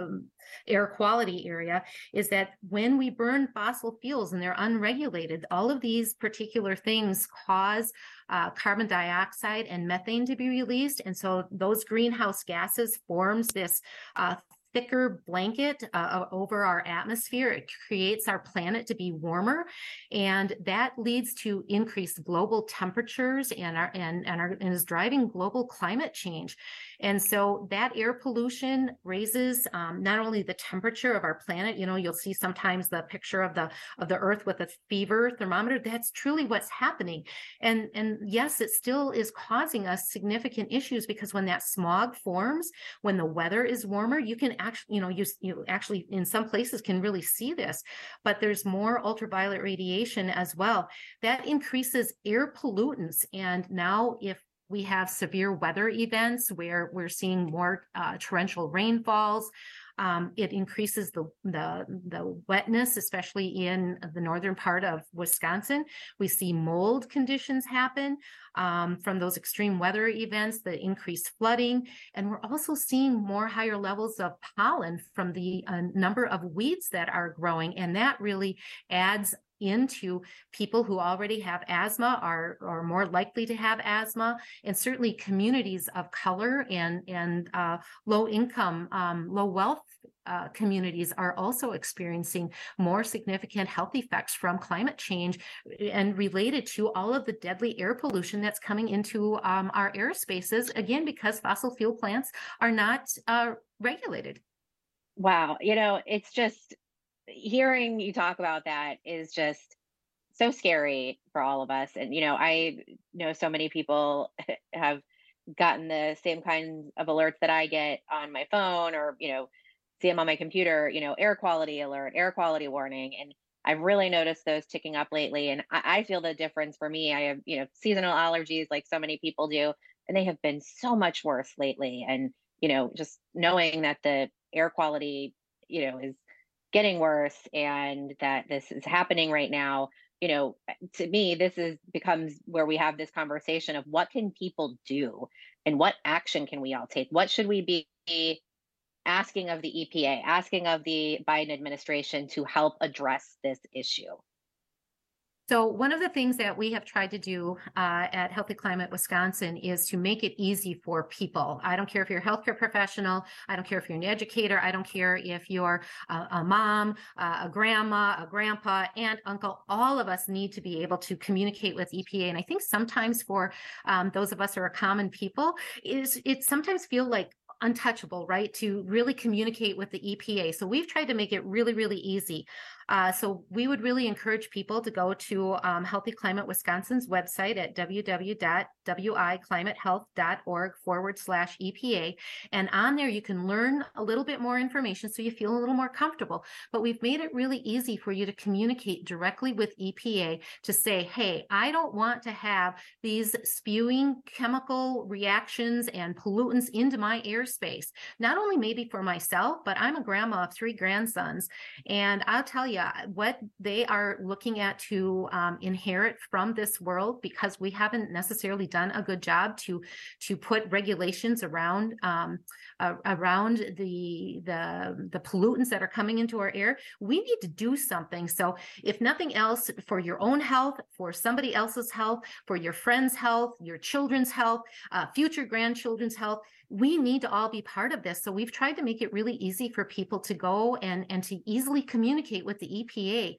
air quality area, is that when we burn fossil fuels and they're unregulated, all of these particular things cause carbon dioxide and methane to be released. And so those greenhouse gases forms this thicker blanket over our atmosphere. It creates our planet to be warmer, and that leads to increased global temperatures and is driving global climate change. And so that air pollution raises not only the temperature of our planet. You'll see sometimes the picture of the Earth with a fever thermometer. That's truly what's happening. And yes, it still is causing us significant issues, because when that smog forms, when the weather is warmer, you can actually, you actually in some places can really see this, but there's more ultraviolet radiation as well. That increases air pollutants. And now if we have severe weather events where we're seeing more torrential rainfalls, it increases the wetness, especially in the northern part of Wisconsin. We see mold conditions happen from those extreme weather events, the increased flooding, and we're also seeing more higher levels of pollen from the number of weeds that are growing, and that really adds into people who already have asthma are more likely to have asthma, and certainly communities of color and low income, low wealth communities are also experiencing more significant health effects from climate change and related to all of the deadly air pollution that's coming into our airspaces, again, because fossil fuel plants are not regulated. Wow. It's just hearing you talk about that is just so scary for all of us. And, I know so many people have gotten the same kinds of alerts that I get on my phone or, see them on my computer, air quality alert, air quality warning. And I've really noticed those ticking up lately. And I feel the difference for me. I have, seasonal allergies like so many people do, and they have been so much worse lately. And, just knowing that the air quality, is getting worse and that this is happening right now, to me, becomes where we have this conversation of what can people do and what action can we all take? What should we be asking of the EPA, asking of the Biden administration to help address this issue? So one of the things that we have tried to do at Healthy Climate Wisconsin is to make it easy for people. I don't care if you're a healthcare professional. I don't care if you're an educator. I don't care if you're a mom, a grandma, a grandpa, aunt, uncle. All of us need to be able to communicate with EPA. And I think sometimes for those of us who are common people, it sometimes feel like untouchable, right? To really communicate with the EPA. So we've tried to make it really, really easy. So we would really encourage people to go to Healthy Climate Wisconsin's website at www.wiclimatehealth.org/EPA. And on there, you can learn a little bit more information so you feel a little more comfortable. But we've made it really easy for you to communicate directly with EPA to say, hey, I don't want to have these spewing chemical reactions and pollutants into my airspace. Not only maybe for myself, but I'm a grandma of 3 grandsons. And I'll tell you, what they are looking at to inherit from this world, because we haven't necessarily done a good job to put regulations around the pollutants that are coming into our air. We need to do something. So if nothing else, for your own health, for somebody else's health, for your friends' health, your children's health, future grandchildren's health, we need to all be part of this. So we've tried to make it really easy for people to go and to easily communicate with the EPA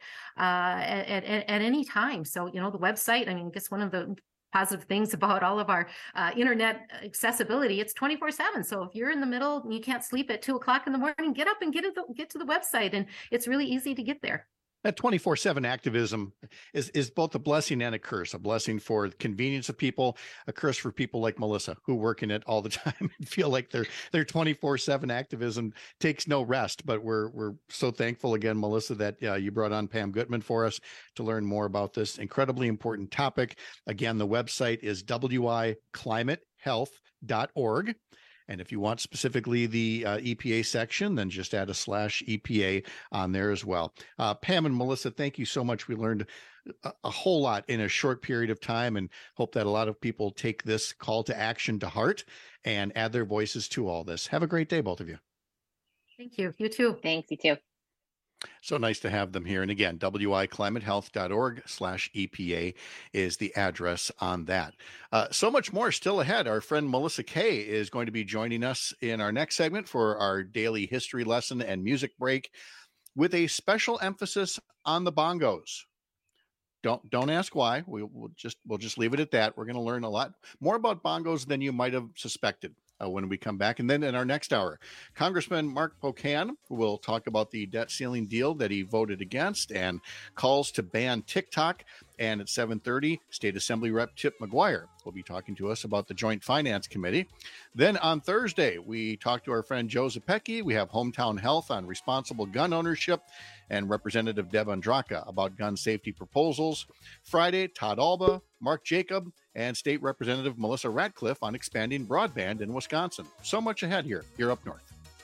at any time. So, the website, I guess one of the positive things about all of our internet accessibility, it's 24/7. So if you're in the middle and you can't sleep at 2:00 in the morning, get up and get to the website. And it's really easy to get there. That 24/7 activism is both a blessing and a curse. A blessing for the convenience of people, a curse for people like Melissa, who work in it all the time and feel like their 24/7 activism takes no rest. But we're so thankful again, Melissa, that you brought on Pam Gutman for us to learn more about this incredibly important topic. Again, the website is wiclimatehealth.org. And if you want specifically the EPA section, then just add a /EPA on there as well. Pam and Melissa, thank you so much. We learned a whole lot in a short period of time, and hope that a lot of people take this call to action to heart and add their voices to all this. Have a great day, both of you. Thank you. You too. Thanks. You too. So nice to have them here. And again, wiclimatehealth.org/EPA is the address on that. So much more still ahead. Our friend Melissa Kay is going to be joining us in our next segment for our daily history lesson and music break with a special emphasis on the bongos. Don't ask why. We'll just leave it at that. We're going to learn a lot more about bongos than you might have suspected when we come back. And then in our next hour, Congressman Mark Pocan will talk about the debt ceiling deal that he voted against and calls to ban TikTok. And at 7:30, State Assembly Rep Tip McGuire will be talking to us about the Joint Finance Committee. Then on Thursday, we talk to our friend Joe Zepecki. We have Hometown Health on responsible gun ownership and Representative Deb Andraka about gun safety proposals. Friday, Todd Alba, Mark Jacob, and State Representative Melissa Ratcliffe on expanding broadband in Wisconsin. So much ahead here up north.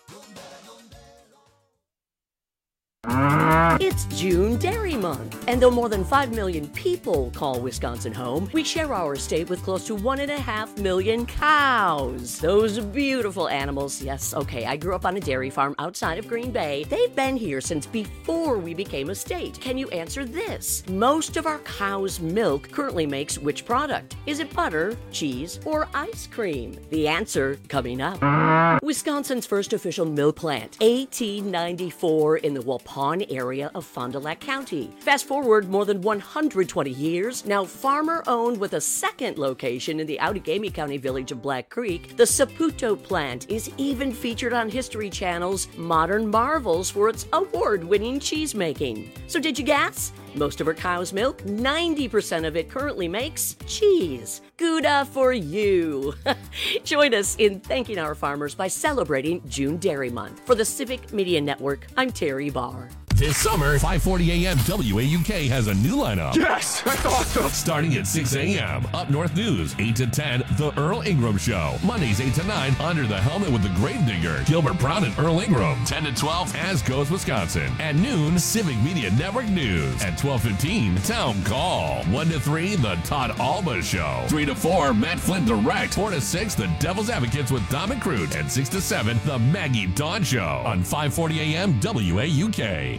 It's June Dairy Month, and though more than 5 million people call Wisconsin home, we share our state with close to 1.5 million cows. Those beautiful animals. Yes, okay, I grew up on a dairy farm outside of Green Bay. They've been here since before we became a state. Can you answer this? Most of our cows' milk currently makes which product? Is it butter, cheese, or ice cream? The answer coming up. Wisconsin's first official milk plant, 1894 in the Waupunah Han area of Fond du Lac County. Fast forward more than 120 years, now farmer-owned with a second location in the Outagamie County village of Black Creek, the Saputo plant is even featured on History Channel's Modern Marvels for its award-winning cheese making. So did you guess? Most of our cow's milk, 90% of it currently makes cheese. Gouda for you. Join us in thanking our farmers by celebrating June Dairy Month. For the Civic Media Network, I'm Terry Barr. This summer, 540 AM WAUK has a new lineup. Yes, that's awesome. Starting at 6 a.m., Up North News, 8 to 10, The Earl Ingram Show. Mondays, 8 to 9, Under the Helmet with the Gravedigger, Gilbert Brown and Earl Ingram. 10 to 12, As Goes Wisconsin. At noon, Civic Media Network News. At 12:15, Town Call. 1 to 3, The Todd Alba Show. 3 to 4, Matt Flynn Direct. 4 to 6, The Devil's Advocates with Dom and Crute. And 6 to 7, The Maggie Dawn Show. On 540 AM WAUK.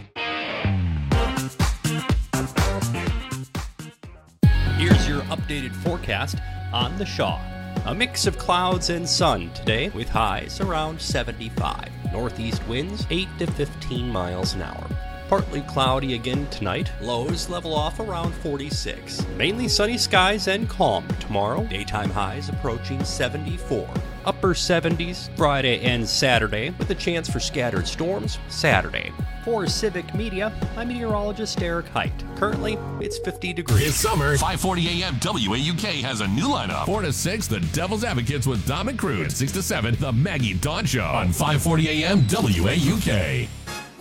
Here's your updated forecast on the Shaw. A mix of clouds and sun today with highs around 75. Northeast winds 8 to 15 miles an hour. Partly cloudy again tonight. Lows level off around 46. Mainly sunny skies and calm tomorrow. Daytime highs approaching 74. Upper 70s Friday and Saturday with a chance for scattered storms Saturday. For Civic Media, I'm meteorologist Eric Height. Currently, it's 50 degrees. This summer, 540 AM WAUK has a new lineup. 4 to 6, The Devil's Advocates with Dom and Crute. 6 to 7, The Maggie Dawn Show. On 540 AM WAUK.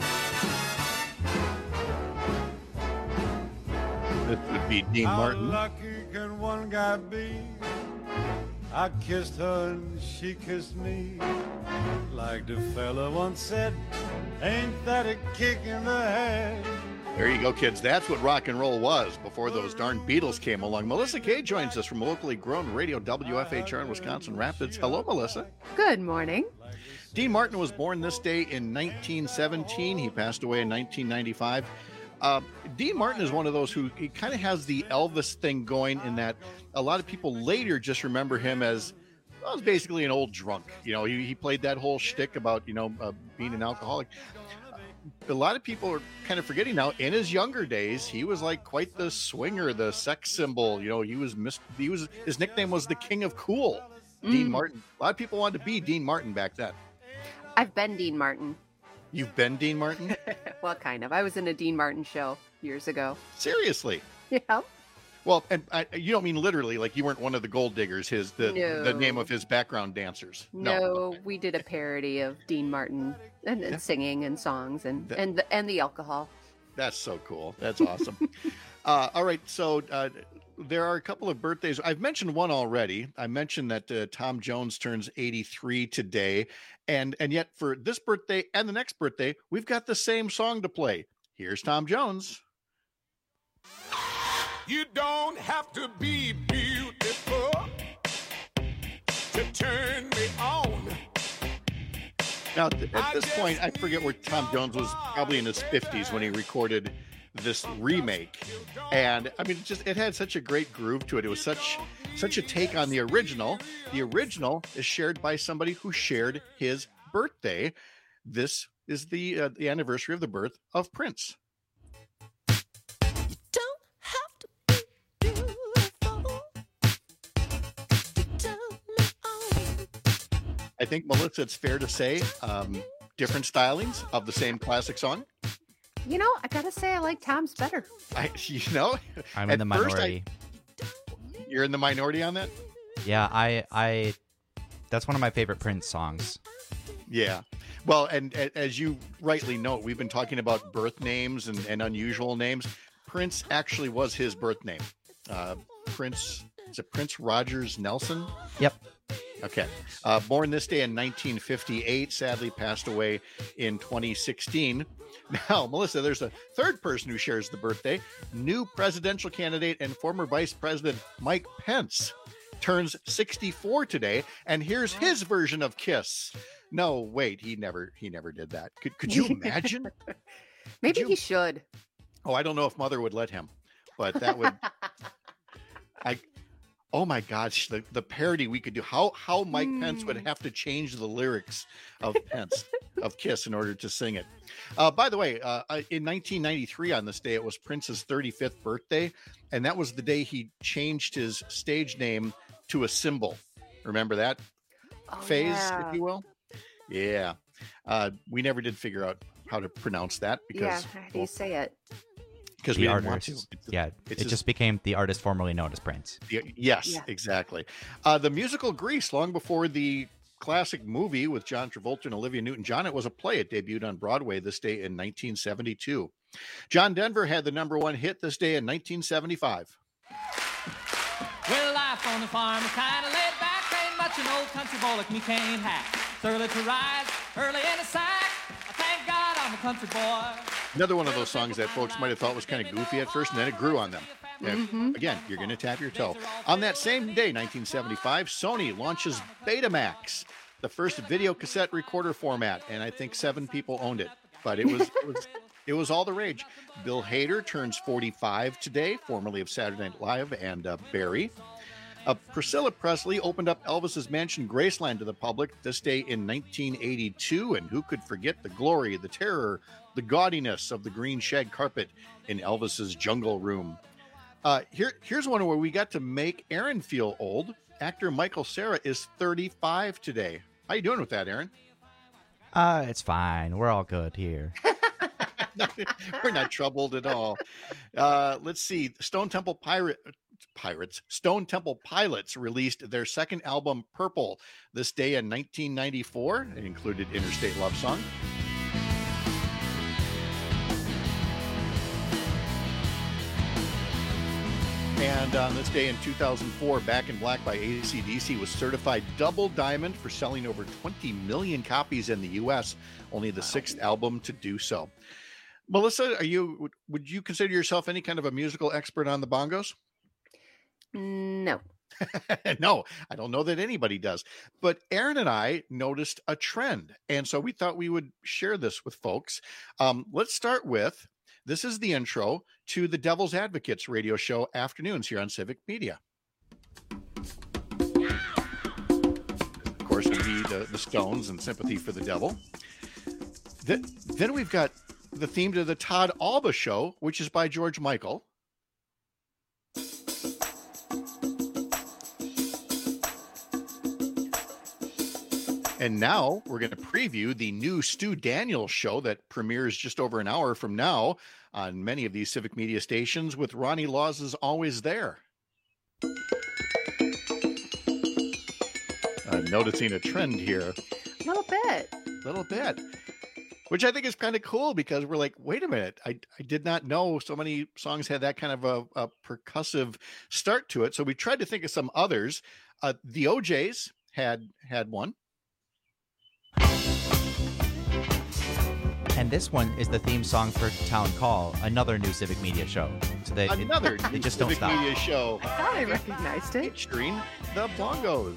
This would be Dean Martin. How lucky can one guy be? I kissed her and she kissed me. Like the fella once said, ain't that a kick in the head? There you go, kids. That's what rock and roll was before those darn Beatles came along. Melissa Kay joins us from locally grown radio WFHR in Wisconsin Rapids. Hello, Melissa. Good morning. Dean Martin was born this day in 1917. He passed away in 1995. Dean Martin is one of those who he kind of has the Elvis thing going in that a lot of people later just remember him as, well, was basically an old drunk. You know, he played that whole shtick about, being an alcoholic. A lot of people are kind of forgetting now. In his younger days, he was like quite the swinger, the sex symbol. You know, his nickname was the King of Cool. Dean Martin. A lot of people wanted to be Dean Martin back then. I've been Dean Martin. You've been Dean Martin? Well, kind of. I was in a Dean Martin show years ago. Seriously? Yeah. Well, and you don't mean literally, like you weren't one of the Gold Diggers, the name of his background dancers. No, we did a parody of Dean Martin and singing and songs and the alcohol. That's so cool. That's awesome. All right, so there are a couple of birthdays. I've mentioned one already. I mentioned that Tom Jones turns 83 today, and yet for this birthday and the next birthday, we've got the same song to play. Here's Tom Jones. You don't have to be beautiful to turn me on. Now, at this point, I forget where Tom Jones was, probably in his 50s when he recorded this remake. And I mean, it had such a great groove to it. It was such a take on the original. The original is shared by somebody who shared his birthday. This is the anniversary of the birth of Prince. I think, Melissa, it's fair to say different stylings of the same classic song. You know, I gotta say I like Tom's better. I'm in the minority. You're in the minority on that? Yeah, I that's one of my favorite Prince songs. Yeah. Well, and as you rightly note, we've been talking about birth names and unusual names. Prince actually was his birth name. Prince Rogers Nelson? Yep. Okay. Born this day in 1958, sadly passed away in 2016. Now, Melissa, there's a third person who shares the birthday. New presidential candidate and former Vice President Mike Pence turns 64 today, and here's his version of Kiss. No, wait, he never did that. Could you imagine? Maybe he should. Oh, I don't know if Mother would let him, but that would Oh my gosh, the parody we could do. How Mike Pence would have to change the lyrics of Kiss in order to sing it. By the way, in 1993 on this day, it was Prince's 35th birthday, and that was the day he changed his stage name to a symbol. Remember that phase, if you will? Yeah. We never did figure out how to pronounce that because how do you say it? Because we didn't want to. It just became the artist formerly known as Prince. Yes, exactly. The musical Grease, long before the classic movie with John Travolta and Olivia Newton-John, it was a play. It debuted on Broadway this day in 1972. John Denver had the #1 hit this day in 1975. Well, life on the farm is kind of laid back. Ain't much an old country boy like me can't hack. It's early to rise, early in the sack. I thank God I'm a country boy. Another one of those songs that folks might have thought was kind of goofy at first, and then it grew on them. Again, you're going to tap your toe. On that same day, 1975, Sony launches Betamax, the first video cassette recorder format, and I think 7 people owned it. But it was all the rage. Bill Hader turns 45 today, formerly of Saturday Night Live and Barry. Priscilla Presley opened up Elvis's mansion Graceland to the public this day in 1982, and who could forget the glory, the terror, the gaudiness of the green shag carpet in Elvis's jungle room. Here's one where we got to make Aaron feel old. Actor Michael Cera is 35 today. How you doing with that, Aaron? It's fine. We're all good here. We're not troubled at all. Let's see. Stone Temple Pilots released their second album, Purple, this day in 1994. It included Interstate Love Song. And on this day in 2004, Back in Black by AC/DC was certified double diamond for selling over 20 million copies in the U.S., only the 6th album to do so. Melissa, would you consider yourself any kind of a musical expert on the bongos? No. No, I don't know that anybody does. But Aaron and I noticed a trend, and so we thought we would share this with folks. Let's start with, this is the intro to the Devil's Advocates radio show afternoons here on Civic Media. Of course, would be the Stones and Sympathy for the Devil. Then we've got the theme to the Todd Alba show, which is by George Michael. And now we're going to preview the new Stu Daniels show that premieres just over an hour from now on many of these Civic Media stations with Ronnie Laws's Always There. Noticing a trend here. A little bit. Which I think is kind of cool because we're like, wait a minute, I did not know so many songs had that kind of a percussive start to it. So we tried to think of some others. The OJs had one. And this one is the theme song for Town Call, another new Civic Media show. So they just don't Civic stop. Media show. I thought I recognized it. Featuring the bongos.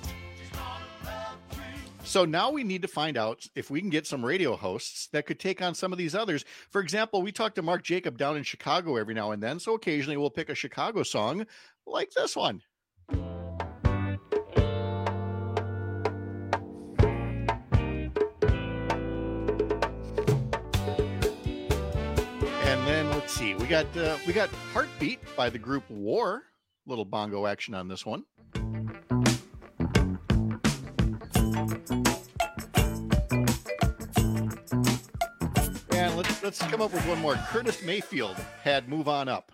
So now we need to find out if we can get some radio hosts that could take on some of these others. For example, we talk to Mark Jacob down in Chicago every now and then. So occasionally we'll pick a Chicago song like this one. And then let's see, we got Heartbeat by the group War. Little bongo action on this one. And let's come up with one more. Curtis Mayfield had Move On Up.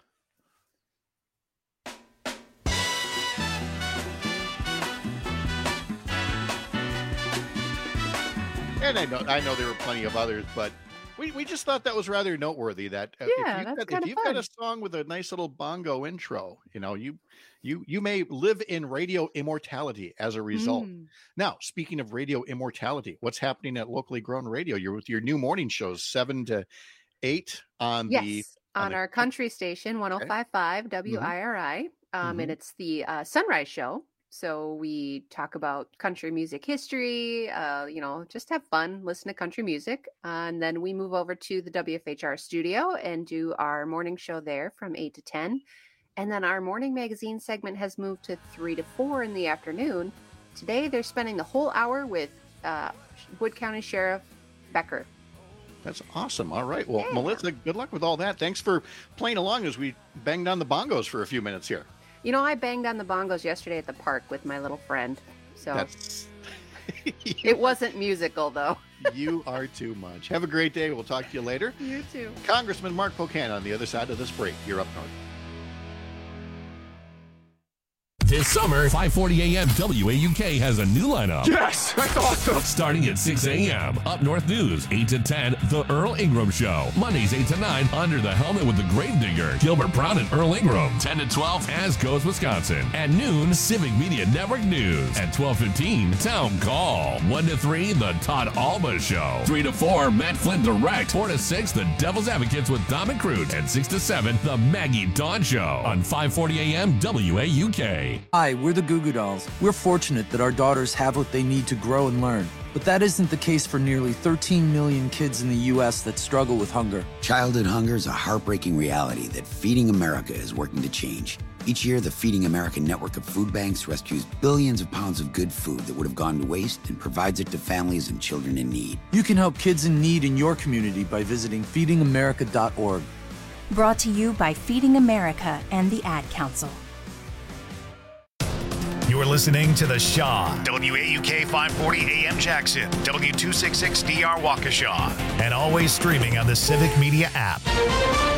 And I know there were plenty of others, but we just thought that was rather noteworthy. That if you've got a song with a nice little bongo intro, you may live in radio immortality as a result. Now, speaking of radio immortality, what's happening at Locally Grown Radio? You're with your new morning shows, 7 to 8 on our country station, 105.5 WIRI, and it's the Sunrise Show. So we talk about country music history, just have fun, listen to country music. And then we move over to the WFHR studio and do our morning show there from 8 to 10. And then our morning magazine segment has moved to 3 to 4 in the afternoon. Today, they're spending the whole hour with Wood County Sheriff Becker. That's awesome. All right. Well, Melissa, good luck with all that. Thanks for playing along as we banged on the bongos for a few minutes here. You know, I banged on the bongos yesterday at the park with my little friend. So it wasn't musical, though. You are too much. Have a great day. We'll talk to you later. You too. Congressman Mark Pocan on the other side of this break. You're up north. This summer, 540 AM WAUK has a new lineup. Yes, that's awesome. Starting at 6 a.m. Up North News, 8 to 10, The Earl Ingram Show. Mondays, 8 to 9, Under the Helmet with the Gravedigger, Gilbert Brown and Earl Ingram. 10 to 12, As Goes Wisconsin. At noon, Civic Media Network News. At 12:15, Town Call. 1 to 3, The Todd Alba Show. 3 to 4, Matt Flint Direct. 4 to 6, The Devil's Advocates with Dom and Crute. And 6 to 7, The Maggie Dawn Show on 540 AM WAUK. Hi, we're the Goo Goo Dolls. We're fortunate that our daughters have what they need to grow and learn. But that isn't the case for nearly 13 million kids in the U.S. that struggle with hunger. Childhood hunger is a heartbreaking reality that Feeding America is working to change. Each year, the Feeding America network of food banks rescues billions of pounds of good food that would have gone to waste and provides it to families and children in need. You can help kids in need in your community by visiting feedingamerica.org. Brought to you by Feeding America and the Ad Council. You're listening to The Shaw, WAUK 540 AM Jackson, W266DR Waukesha, and always streaming on the Civic Media app.